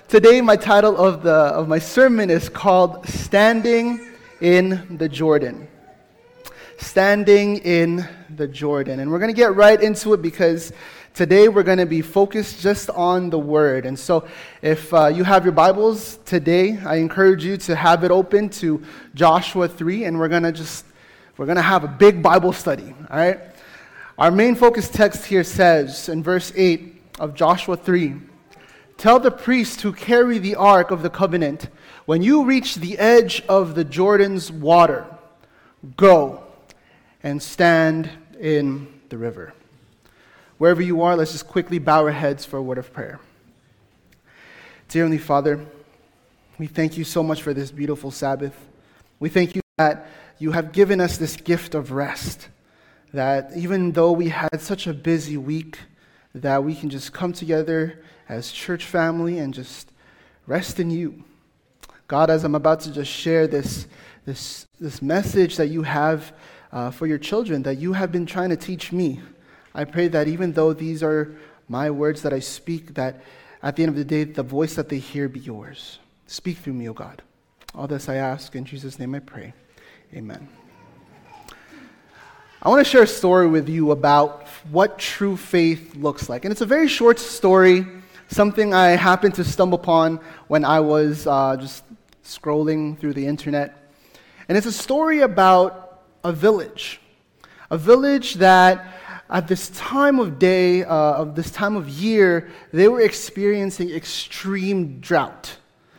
Today my title of my sermon is called Standing in the Jordan. Standing in the Jordan. And we're going to get right into it because today we're going to be focused just on the Word. And so if you have your Bibles today, I encourage you to have it open to Joshua 3, and we're going to have a big Bible study, all right? Our main focus text here says in verse 8 of Joshua 3, "Tell the priests who carry the ark of the covenant, when you reach the edge of the Jordan's water, go and stand in the river." Wherever you are, let's just quickly bow our heads for a word of prayer. Dear Heavenly Father, we thank you so much for this beautiful Sabbath. We thank you that you have given us this gift of rest, that even though we had such a busy week, that we can just come together as church family and just rest in you. God, as I'm about to just share this message that you have for your children, that you have been trying to teach me, I pray that even though these are my words that I speak, that at the end of the day, the voice that they hear be yours. Speak through me, O God. All this I ask, in Jesus' name I pray. Amen. I want to share a story with you about what true faith looks like. And it's a very short story, something I happened to stumble upon when I was just scrolling through the internet. And it's a story about a village that at this time of day, of this time of year, they were experiencing extreme drought.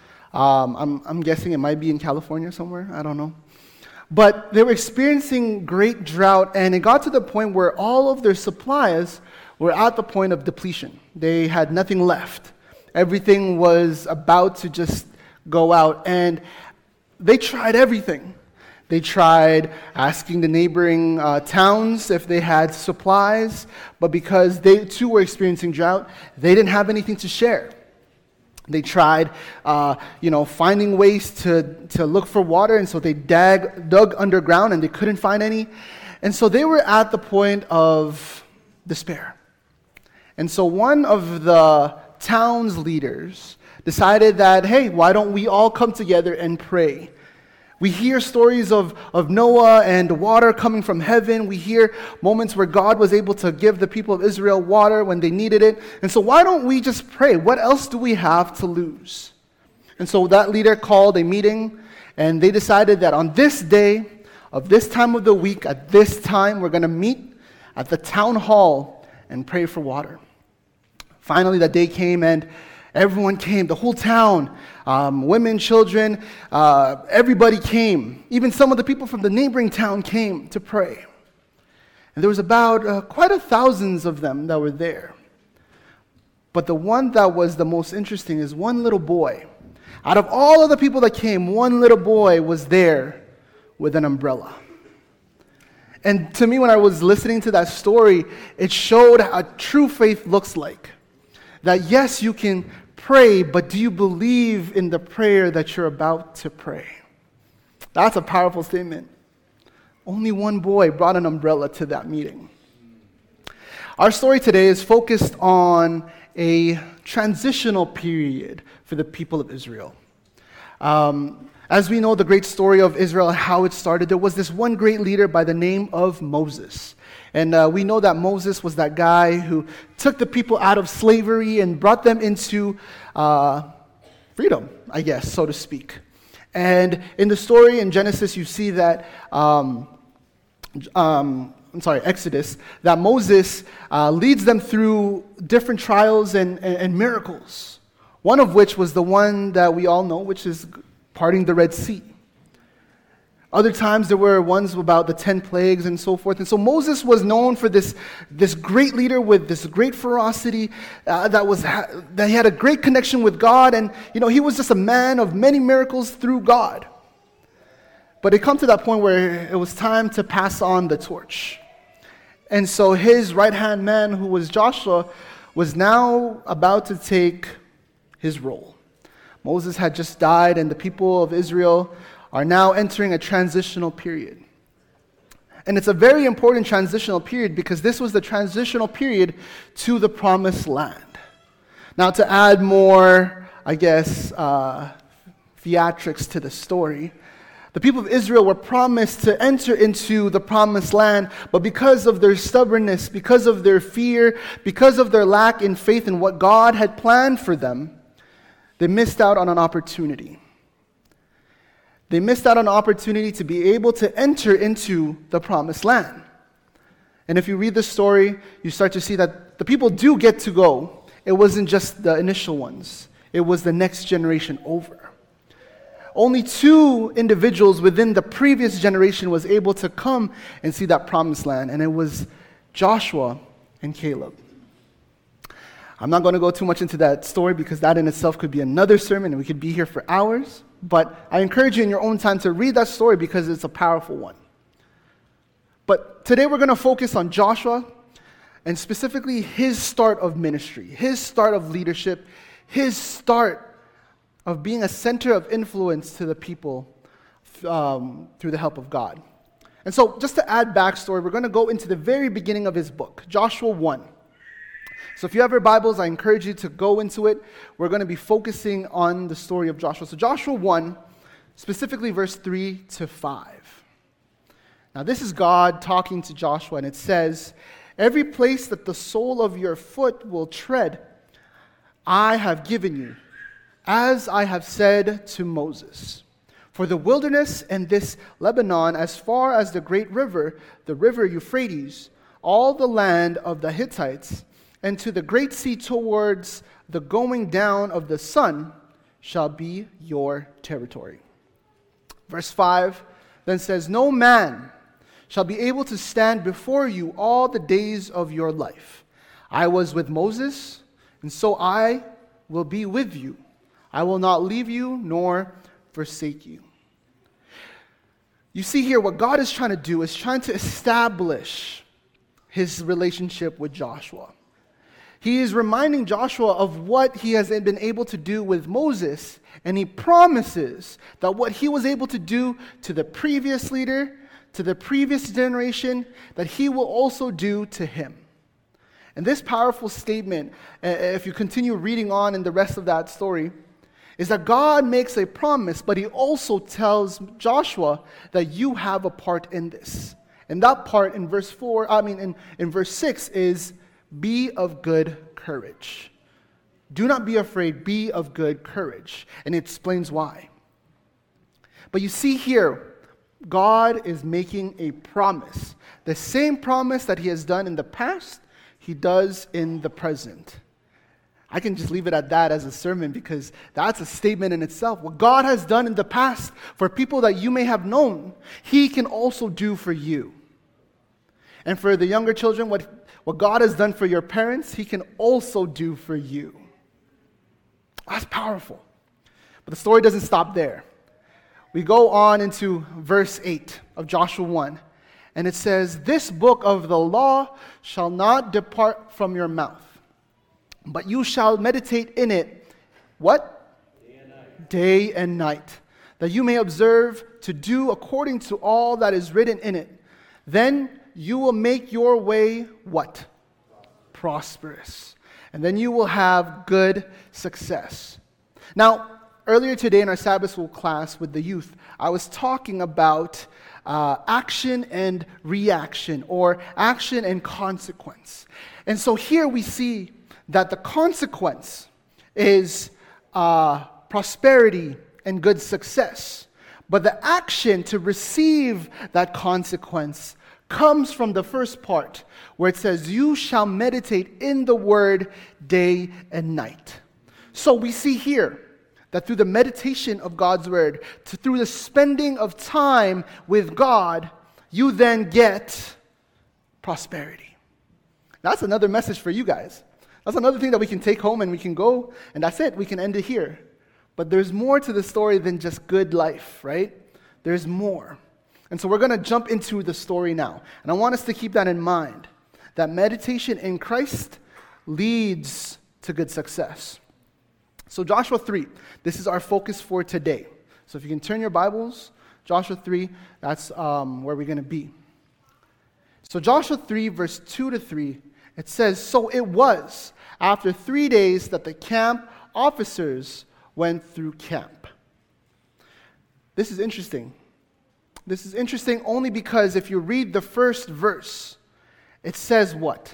I'm guessing it might be in California somewhere, I don't know. But they were experiencing great drought, and it got to the point where all of their supplies were at the point of depletion. They had nothing left. Everything was about to just go out, and they tried everything. They tried asking the neighboring towns if they had supplies, but because they too were experiencing drought, they didn't have anything to share. They tried, finding ways to look for water, and so they dug underground, and they couldn't find any. And so they were at the point of despair. And so one of the town's leaders decided that, hey, why don't we all come together and pray? We hear stories of Noah and water coming from heaven. We hear moments where God was able to give the people of Israel water when they needed it. And so why don't we just pray? What else do we have to lose? And so that leader called a meeting, and they decided that on this day, of this time of the week, at this time, we're going to meet at the town hall and pray for water. Finally, that day came, and everyone came, the whole town, women, children, everybody came. Even some of the people from the neighboring town came to pray. And there was about quite 1,000 of them that were there. But the one that was the most interesting is one little boy. Out of all of the people that came, one little boy was there with an umbrella. And to me, when I was listening to that story, it showed how true faith looks like. That yes, you can pray, but do you believe in the prayer that you're about to pray? That's a powerful statement. Only one boy brought an umbrella to that meeting. Our story today is focused on a transitional period for the people of Israel. As we know the great story of Israel and how it started, there was this one great leader by the name of Moses. And we know that Moses was that guy who took the people out of slavery and brought them into freedom, I guess, so to speak. And in the story in Genesis, you see that, Exodus, that Moses leads them through different trials and miracles. One of which was the one that we all know, which is parting the Red Sea. Other times there were ones about the 10 plagues and so forth. And so Moses was known for this great leader with this great ferocity, that he had a great connection with God. And, he was just a man of many miracles through God. But it come to that point where it was time to pass on the torch. And so his right-hand man, who was Joshua, was now about to take his role. Moses had just died, and the people of Israel are now entering a transitional period. And it's a very important transitional period because this was the transitional period to the promised land. Now, to add more theatrics to the story. The people of Israel were promised to enter into the promised land, but because of their stubbornness, because of their fear, because of their lack in faith in what God had planned for them, they missed out on an opportunity. They missed out on an opportunity to be able to enter into the promised land. And if you read the story, you start to see that the people do get to go. It wasn't just the initial ones. It was the next generation over. Only 2 individuals within the previous generation was able to come and see that promised land, and it was Joshua and Caleb. I'm not going to go too much into that story because that in itself could be another sermon and we could be here for hours, but I encourage you in your own time to read that story because it's a powerful one. But today we're going to focus on Joshua and specifically his start of ministry, his start of leadership, his start of being a center of influence to the people through the help of God. And so just to add backstory, we're going to go into the very beginning of his book, Joshua 1. So if you have your Bibles, I encourage you to go into it. We're going to be focusing on the story of Joshua. So Joshua 1, specifically verse 3 to 5. Now this is God talking to Joshua, and it says, "Every place that the sole of your foot will tread, I have given you, as I have said to Moses. For the wilderness and this Lebanon, as far as the great river, the river Euphrates, all the land of the Hittites, and to the great sea towards the going down of the sun, shall be your territory." Verse 5 then says, "No man shall be able to stand before you all the days of your life. I was with Moses, and so I will be with you. I will not leave you nor forsake you." You see here, what God is trying to do is trying to establish his relationship with Joshua. He is reminding Joshua of what he has been able to do with Moses, and he promises that what he was able to do to the previous leader, to the previous generation, that he will also do to him. And this powerful statement, if you continue reading on in the rest of that story, is that God makes a promise, but he also tells Joshua that you have a part in this. And that part in verse 6 is, "Be of good courage." Do not be afraid, be of good courage. And it explains why. But you see here, God is making a promise. The same promise that he has done in the past, he does in the present. I can just leave it at that as a sermon because that's a statement in itself. What God has done in the past for people that you may have known, he can also do for you. And for the younger children, what God has done for your parents, he can also do for you. That's powerful. But the story doesn't stop there. We go on into verse 8 of Joshua 1, and it says, "This book of the law shall not depart from your mouth, but you shall meditate in it," what? Day and night, "that you may observe to do according to all that is written in it. Then you will make your way," what? Prosperous. "And then you will have good success." Now, earlier today in our Sabbath school class with the youth, I was talking about action and reaction, or action and consequence. And so here we see that the consequence is prosperity and good success. But the action to receive that consequence comes from the first part, where it says, "You shall meditate in the word day and night." So we see here that through the meditation of God's word, through the spending of time with God, you then get prosperity. That's another message for you guys. That's another thing that we can take home and we can go, and that's it. We can end it here. But there's more to the story than just good life, right? There's more. And so we're going to jump into the story now. And I want us to keep that in mind, that meditation in Christ leads to good success. So Joshua 3, this is our focus for today. So if you can turn your Bibles, Joshua 3, that's where we're going to be. So Joshua 3, verse 2 to 3, it says, "So it was after 3 days that the camp officers went through camp. This is interesting. This is interesting only because if you read the first verse, it says what?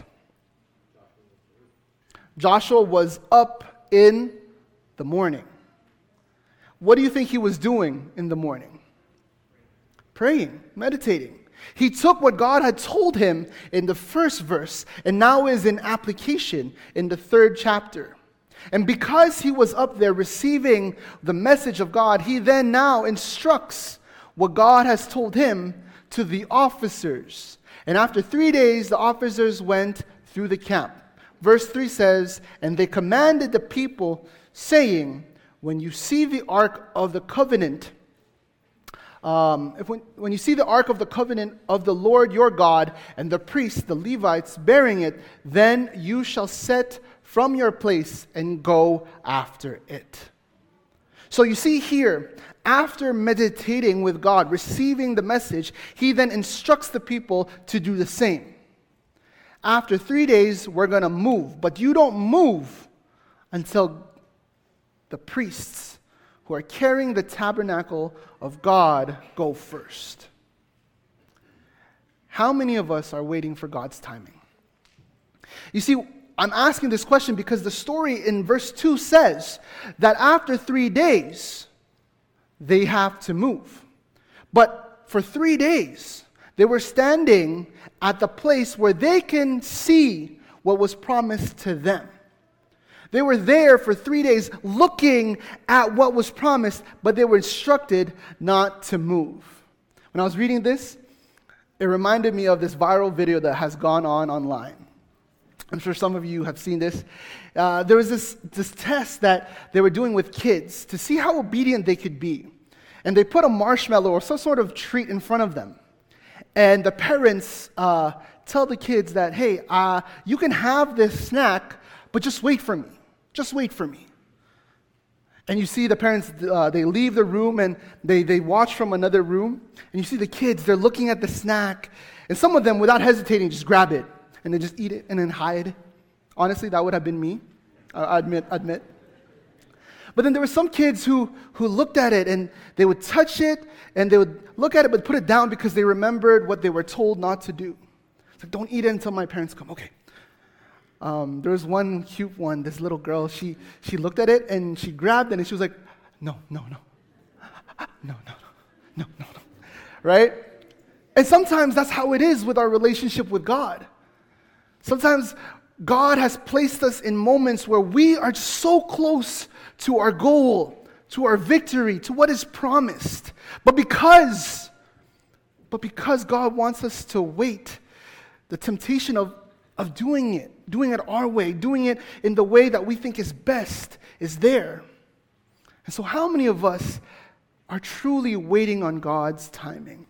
Joshua was up in the morning. What do you think he was doing in the morning? Praying, meditating. He took what God had told him in the first verse and now is in application in the 3rd chapter. And because he was up there receiving the message of God, he then now instructs what God has told him to the officers. And after 3 days, the officers went through the camp. Verse 3 says, "And they commanded the people, saying, when you see the ark of the covenant, when you see the ark of the covenant of the Lord your God and the priests, the Levites, bearing it, then you shall set from your place and go after it." So you see here, after meditating with God, receiving the message, he then instructs the people to do the same. After 3 days, we're going to move, but you don't move until the priests who are carrying the tabernacle of God go first. How many of us are waiting for God's timing? You see, I'm asking this question because the story in verse 2 says that after 3 days, they have to move. But for 3 days, they were standing at the place where they can see what was promised to them. They were there for 3 days looking at what was promised, but they were instructed not to move. When I was reading this, it reminded me of this viral video that has gone on online. I'm sure some of you have seen this. There was this test that they were doing with kids to see how obedient they could be. And they put a marshmallow or some sort of treat in front of them. And the parents tell the kids that, hey, you can have this snack, but just wait for me. Just wait for me. And you see the parents, they leave the room and they watch from another room. And you see the kids, they're looking at the snack. And some of them, without hesitating, just grab it. And they just eat it and then hide. Honestly, that would have been me. I admit. But then there were some kids who looked at it and they would touch it and they would look at it but put it down because they remembered what they were told not to do. It's like, don't eat it until my parents come. Okay. There was one cute one, this little girl, she looked at it and she grabbed it and she was like, no. Right? And sometimes that's how it is with our relationship with God. Sometimes God has placed us in moments where we are so close to our goal, to our victory, to what is promised. But because God wants us to wait, the temptation of doing it our way, doing it in the way that we think is best is there. And so how many of us are truly waiting on God's timing?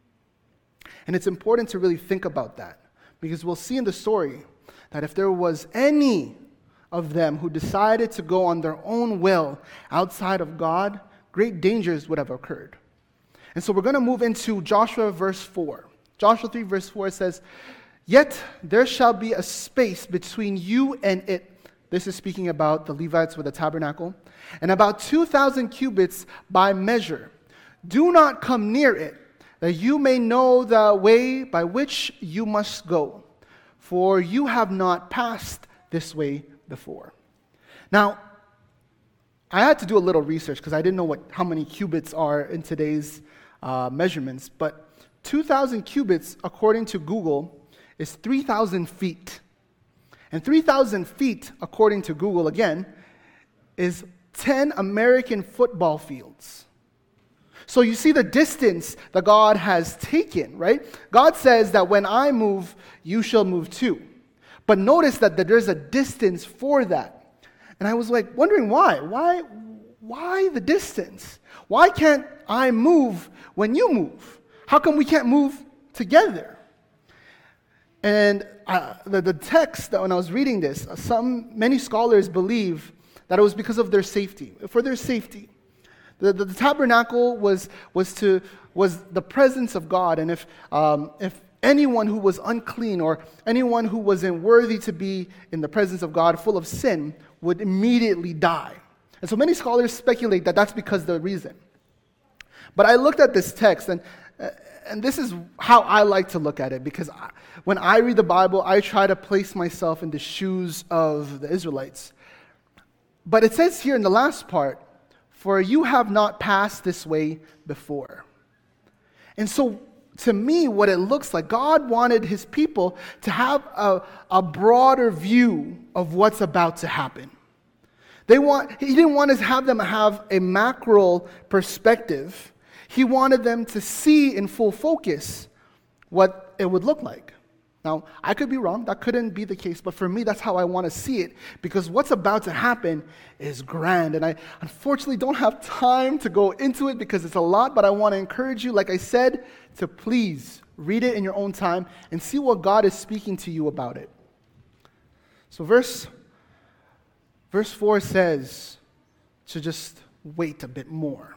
And it's important to really think about that, because we'll see in the story that if there was any of them who decided to go on their own will outside of God, great dangers would have occurred. And so we're going to move into Joshua verse 4. Joshua 3 verse 4 says, "Yet there shall be a space between you and it." This is speaking about the Levites with the tabernacle. "And about 2,000 cubits by measure. Do not come near it, that you may know the way by which you must go. For you have not passed this way before." Now, I had to do a little research because I didn't know how many cubits are in today's measurements. But 2,000 cubits, according to Google, is 3,000 feet. And 3,000 feet, according to Google again, is 10 American football fields. So you see the distance that God has taken, right? God says that when I move, you shall move too. But notice that there's a distance for that. And I was like wondering why. Why the distance? Why can't I move when you move? How come we can't move together? And the text that when I was reading this, many scholars believe that it was because of their safety, for their safety. The tabernacle was the presence of God, and if anyone who was unclean or anyone who wasn't worthy to be in the presence of God, full of sin, would immediately die. And so many scholars speculate that that's because of the reason. But I looked at this text, and this is how I like to look at it, because when I read the Bible, I try to place myself in the shoes of the Israelites. But it says here in the last part, "For you have not passed this way before." And so, to me, what it looks like, God wanted his people to have a broader view of what's about to happen. He didn't want to have them have a macro perspective. He wanted them to see in full focus what it would look like. Now, I could be wrong. That couldn't be the case. But for me, that's how I want to see it. Because what's about to happen is grand. And I unfortunately don't have time to go into it because it's a lot. But I want to encourage you, like I said, to please read it in your own time and see what God is speaking to you about it. So verse 4 says to just wait a bit more.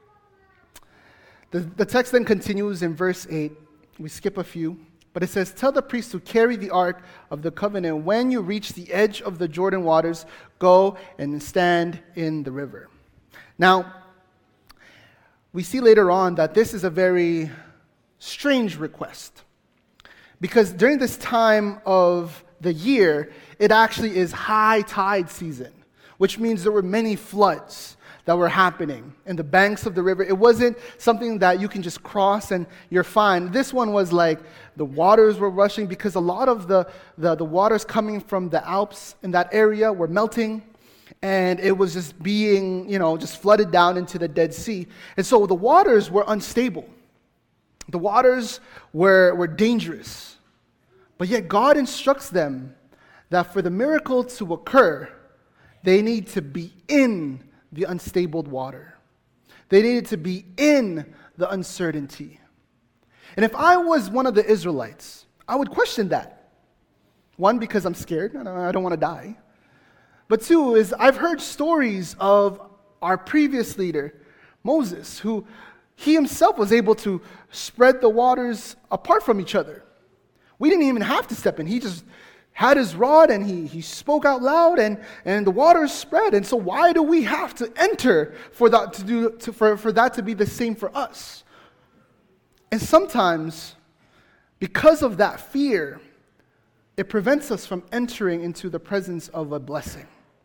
The text then continues in verse 8. We skip a few. But it says, "Tell the priests to carry the ark of the covenant. When you reach the edge of the Jordan waters, go and stand in the river." Now, we see later on that this is a very strange request. Because during this time of the year, it actually is high tide season, which means there were many floods that were happening in the banks of the river. It wasn't something that you can just cross and you're fine. This one was like the waters were rushing because a lot of the waters coming from the Alps in that area were melting, and it was just being, just flooded down into the Dead Sea. And so the waters were unstable. The waters were dangerous. But yet God instructs them that for the miracle to occur, they need to be in the unstable water. They needed to be in the uncertainty. And if I was one of the Israelites, I would question that. One, because I'm scared. I don't want to die. But two, is I've heard stories of our previous leader, Moses, who he himself was able to spread the waters apart from each other. We didn't even have to step in. He just had his rod and he spoke out loud and the waters spread. And so why do we have to enter for that for that to be the same for us? And sometimes, because of that fear, it prevents us from entering into the presence of a blessing.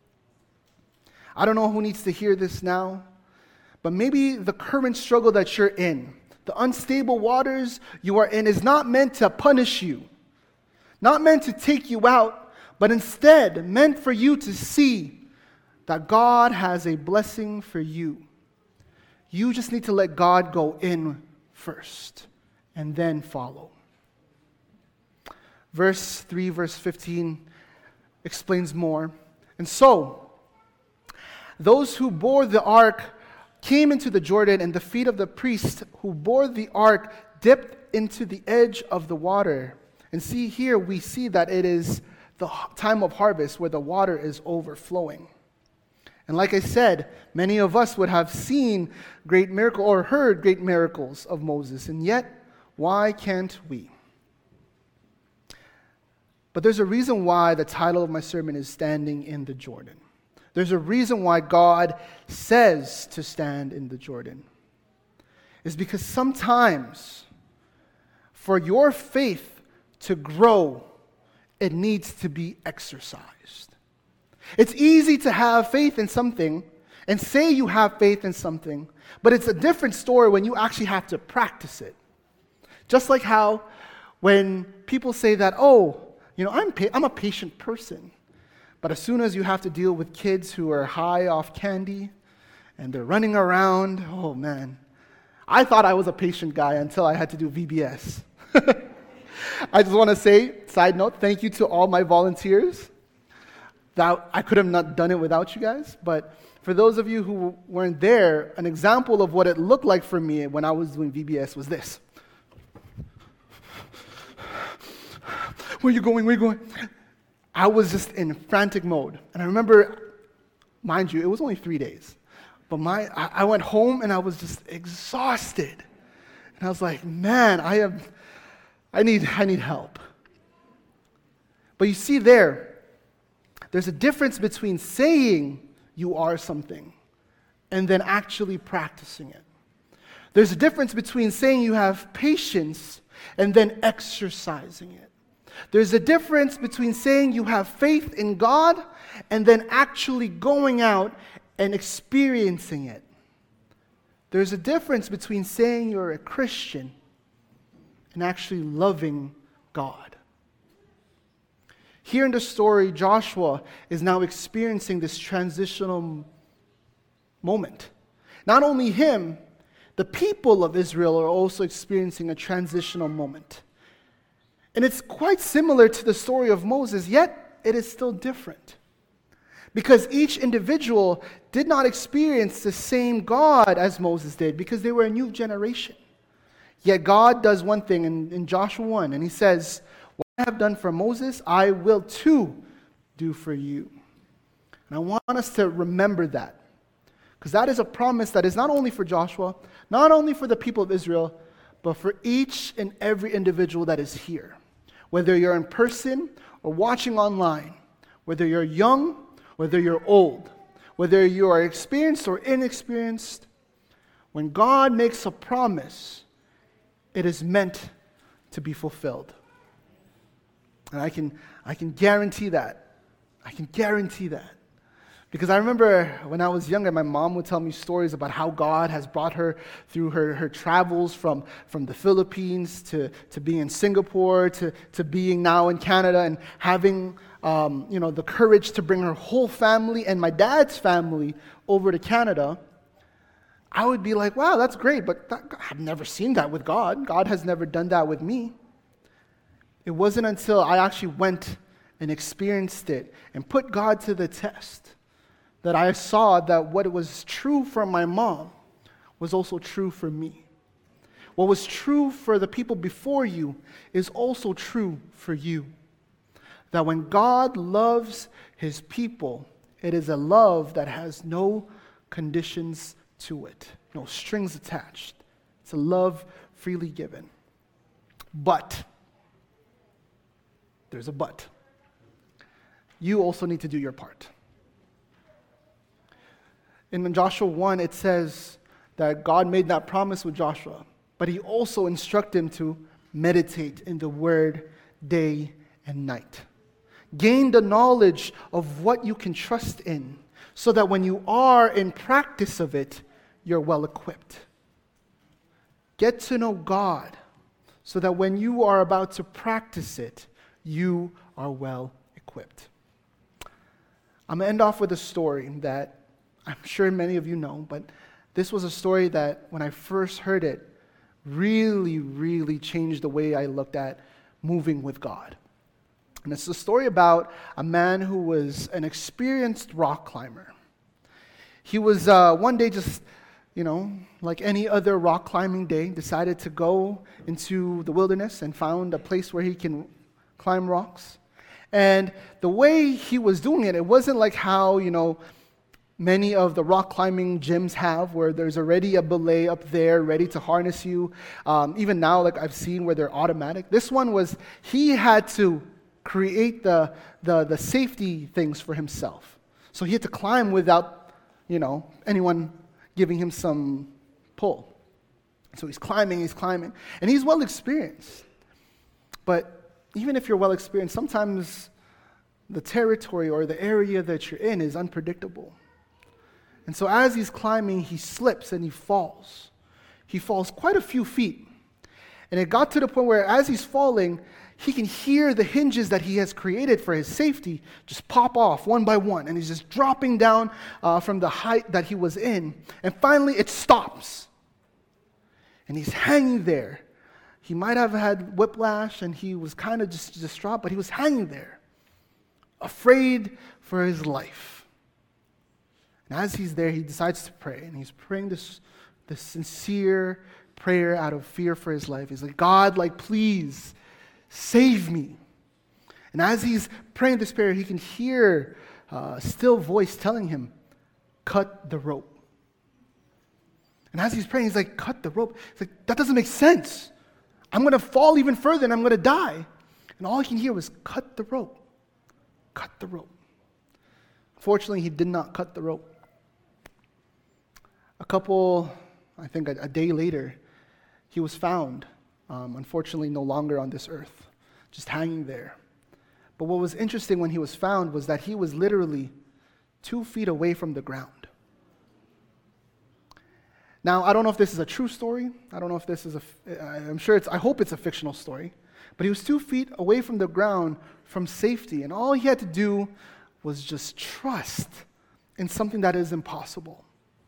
I don't know who needs to hear this now, but maybe the current struggle that you're in, the unstable waters you are in, is not meant to punish you. Not meant to take you out, but instead meant for you to see that God has a blessing for you. You just need to let God go in first and then follow. Verse 3, verse 15 explains more. "And so, those who bore the ark came into the Jordan, and the feet of the priest who bore the ark dipped into the edge of the water." And see here, we see that it is the time of harvest where the water is overflowing. And like I said, many of us would have seen great miracle or heard great miracles of Moses, and yet, why can't we? But there's a reason why the title of my sermon is Standing in the Jordan. There's a reason why God says to stand in the Jordan. It's because sometimes, for your faith to grow, it needs to be exercised. It's easy to have faith in something and say you have faith in something, but it's a different story when you actually have to practice it. Just like how when people say that, I'm a patient person, but as soon as you have to deal with kids who are high off candy and they're running around, oh man. I thought I was a patient guy until I had to do VBS. I just want to say, side note, thank you to all my volunteers. That I could have not done it without you guys, but for those of you who weren't there, an example of what it looked like for me when I was doing VBS was this. Where are you going? Where are you going? I was just in frantic mode. And I remember, mind you, it was only 3 days. But I went home and I was just exhausted. And I was like, man, I need help. But you see there's a difference between saying you are something and then actually practicing it. There's a difference between saying you have patience and then exercising it. There's a difference between saying you have faith in God and then actually going out and experiencing it. There's a difference between saying you're a Christian and actually loving God. Here in the story, Joshua is now experiencing this transitional moment. Not only him, the people of Israel are also experiencing a transitional moment. And it's quite similar to the story of Moses, yet it is still different. Because each individual did not experience the same God as Moses did, because they were a new generation. Yet God does one thing in Joshua 1, and he says, "What I have done for Moses, I will too do for you." And I want us to remember that, because that is a promise that is not only for Joshua, not only for the people of Israel, but for each and every individual that is here. Whether you're in person or watching online, whether you're young, whether you're old, whether you are experienced or inexperienced, when God makes a promise, it is meant to be fulfilled. And I can guarantee that. I can guarantee that. Because I remember when I was younger, my mom would tell me stories about how God has brought her through her travels from the Philippines to being in Singapore to being now in Canada and having the courage to bring her whole family and my dad's family over to Canada. I would be like, wow, that's great, but I've never seen that with God. God has never done that with me. It wasn't until I actually went and experienced it and put God to the test that I saw that what was true for my mom was also true for me. What was true for the people before you is also true for you. That when God loves his people, it is a love that has no conditions to it, no strings attached. It's a love freely given. But, there's a but. You also need to do your part. In Joshua 1, it says that God made that promise with Joshua, but he also instructed him to meditate in the word day and night. Gain the knowledge of what you can trust in, so that when you are in practice of it, you're well equipped. Get to know God, so that when you are about to practice it, you are well equipped. I'm going to end off with a story that I'm sure many of you know, but this was a story that when I first heard it, really, really changed the way I looked at moving with God. And it's a story about a man who was an experienced rock climber. He was one day just, like any other rock climbing day, decided to go into the wilderness and found a place where he can climb rocks. And the way he was doing it, it wasn't like how, many of the rock climbing gyms have, where there's already a belay up there ready to harness you. Even now, like I've seen where they're automatic. This one was, he had to create the safety things for himself. So he had to climb without, anyone giving him some pull. So he's climbing, and he's well experienced. But even if you're well experienced, sometimes the territory or the area that you're in is unpredictable. And so as he's climbing, he slips and he falls. He falls quite a few feet. And it got to the point where as he's falling, he can hear the hinges that he has created for his safety just pop off one by one. And he's just dropping down from the height that he was in. And finally it stops. And he's hanging there. He might have had whiplash and he was kind of just distraught, but he was hanging there, afraid for his life. And as he's there, he decides to pray, and he's praying this sincere prayer out of fear for his life. He's like, God, please save me. And as he's praying this prayer, he can hear a still voice telling him, cut the rope. And as he's praying, he's like, cut the rope. He's like, that doesn't make sense. I'm going to fall even further and I'm going to die. And all he can hear was, cut the rope. Cut the rope. Fortunately, he did not cut the rope. A day later, he was found, unfortunately no longer on this earth, just hanging there. But what was interesting when he was found was that he was literally 2 feet away from the ground. Now, I don't know if this is a true story. I don't know if this is I hope it's a fictional story. But he was 2 feet away from the ground from safety. And all he had to do was just trust in something that is impossible.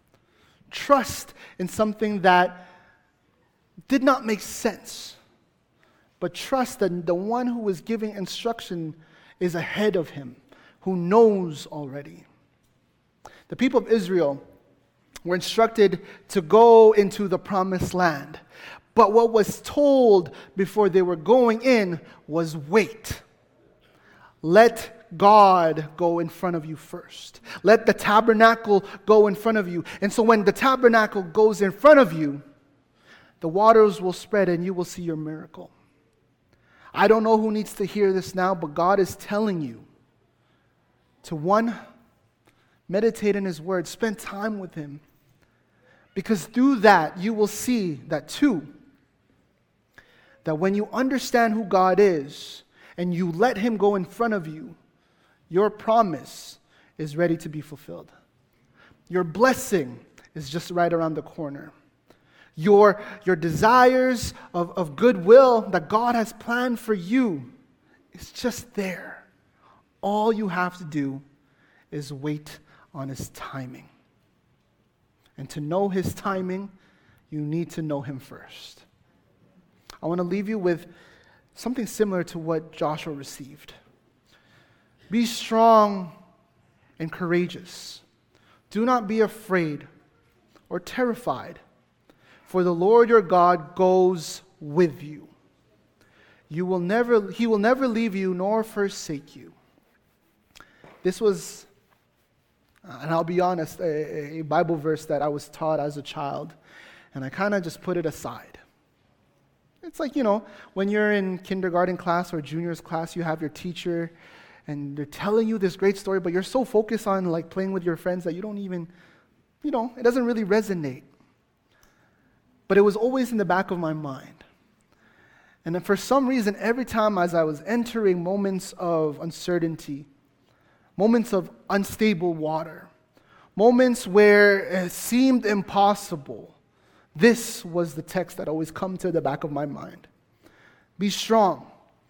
Trust in something that did not make sense. But trust that the one who was giving instruction is ahead of him, who knows already. The people of Israel were instructed to go into the promised land. But what was told before they were going in was wait. Let God go in front of you first. Let the tabernacle go in front of you. And so when the tabernacle goes in front of you, the waters will spread and you will see your miracle. I don't know who needs to hear this now, but God is telling you to, one, meditate in His Word, spend time with Him. Because through that, you will see that, two, that when you understand who God is and you let Him go in front of you, your promise is ready to be fulfilled. Your blessing is just right around the corner. Your desires of goodwill that God has planned for you is just there. All you have to do is wait on His timing. And to know His timing, you need to know Him first. I want to leave you with something similar to what Joshua received. Be strong and courageous. Do not be afraid or terrified, for the Lord your God goes with you. He will never leave you nor forsake you. This was, and I'll be honest, a Bible verse that I was taught as a child, and I kind of just put it aside. It's like, when you're in kindergarten class or juniors class, you have your teacher, and they're telling you this great story, but you're so focused on playing with your friends that you don't even, it doesn't really resonate. But it was always in the back of my mind. And then for some reason, every time as I was entering moments of uncertainty, moments of unstable water, moments where it seemed impossible, this was the text that always come to the back of my mind. Be strong.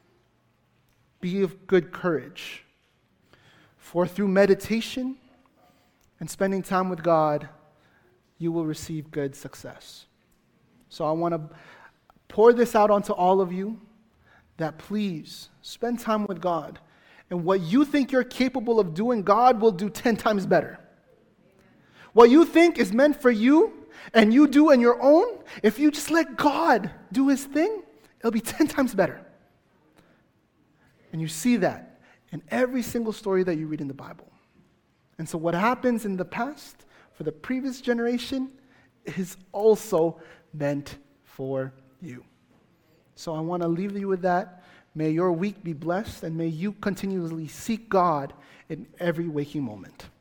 Be of good courage. For through meditation and spending time with God, you will receive good success. So I want to pour this out onto all of you, that please spend time with God. And what you think you're capable of doing, God will do 10 times better. What you think is meant for you and you do on your own, if you just let God do His thing, it'll be 10 times better. And you see that in every single story that you read in the Bible. And so what happens in the past for the previous generation is also meant for you. So I want to leave you with that. May your week be blessed, and may you continually seek God in every waking moment.